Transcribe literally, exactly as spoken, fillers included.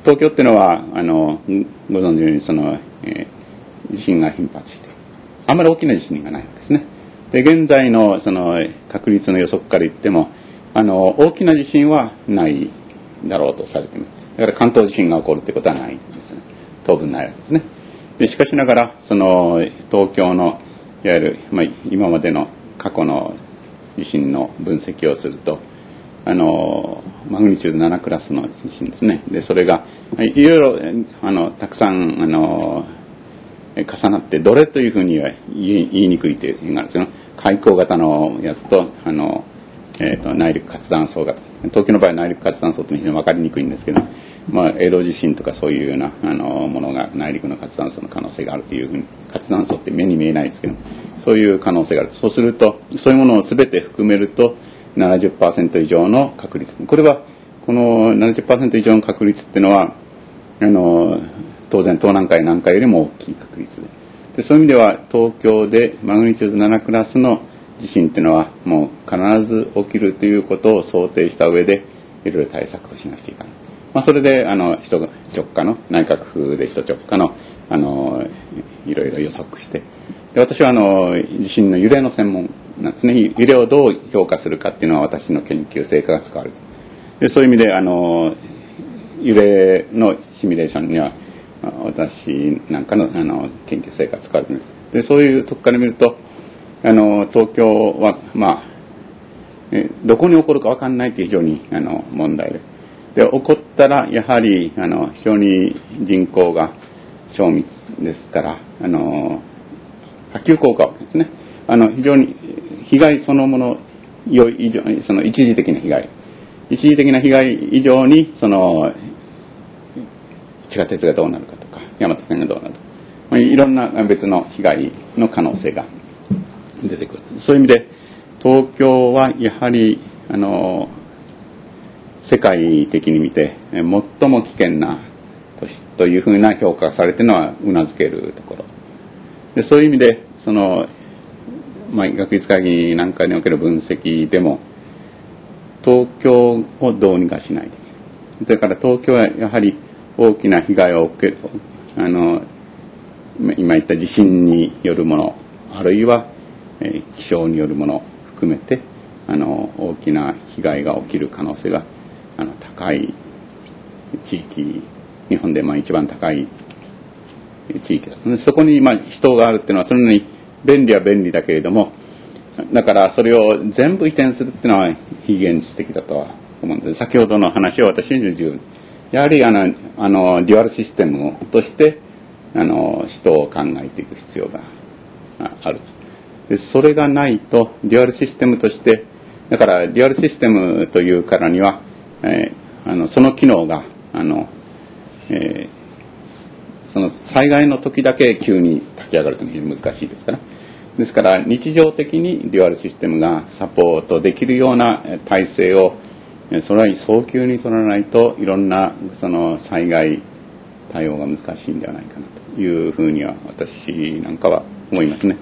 東京っていうのはあのご存知のようにその、えー、地震が頻発してあまり大きな地震がないんですね。で現在のその確率の予測から言ってもあの大きな地震はないだろうとされています。だから関東地震が起こるということはないんです。当分ないわけですね。でしかしながらその東京のいわゆる、まあ、今までの過去の地震の分析をするとあのマグニチュードななクラスの地震ですね。でそれがいろいろあのたくさんあの重なってどれというふうには言い、言いにくいというのがあるんですけど、海溝型のやつとあの、えー、と内陸活断層型、東京の場合は内陸活断層というのは非常に分かりにくいんですけど、まあ、江戸地震とかそういうようなあのものが内陸の活断層の可能性があるというふうに、活断層って目に見えないですけどそういう可能性がある。そうするとそういうものを全て含めると ななじゅっパーセント 以上の確率、これはこの ななじゅっパーセント 以上の確率っていうのはあの当然東南海南海よりも大きい確率 で, でそういう意味では東京でマグニチュードななクラスの地震っていうのはもう必ず起きるということを想定した上でいろいろ対策をしなくちゃいけない。まあ、それであの首都直下の内閣府で首都直下のあのいろいろ予測して、で私はあの地震の揺れの専門なんですね。揺れをどう評価するかっていうのは私の研究成果が使われる。でそういう意味であの揺れのシミュレーションには私なんかのあの研究成果が使われています。でそういうとこから見るとあの東京はまあえどこに起こるか分かんないという非常にあの問題で、で起こったらやはりあの非常に人口が小密ですからあの波及効果はですね、あの非常に被害そのものよ以上にその一時的な被害一時的な被害以上にその地下鉄がどうなるかとか山手線がどうなるとか、まあ、いろんな別の被害の可能性が出てくる。そういう意味で東京はやはりあの世界的に見て最も危険な都市というふうな評価がされているのはうなずけるところで、そういう意味でその、まあ、学術会議なんかにおける分析でも東京をどうにかしないといけない。だから東京はやはり大きな被害を受けるあの今言った地震によるものあるいは、えー、気象によるものを含めてあの大きな被害が起きる可能性があの高い地域、日本でまあ一番高い地域です。そこにまあ人があるっていうのはそれなりに便利は便利だけれども、だからそれを全部移転するっていうのは非現実的だとは思うんです。先ほどの話を私に十分やはりあのあのデュアルシステムとしてあの人を考えていく必要がある。でそれがないとデュアルシステムとしてだからデュアルシステムというからには、えー、あのその機能があの、えー、その災害の時だけ急に立ち上がるというのは難しいですから。ですから日常的にデュアルシステムがサポートできるような体制をそれは早急に取らないといろんなその災害対応が難しいんではないかなというふうには私なんかは思いますね。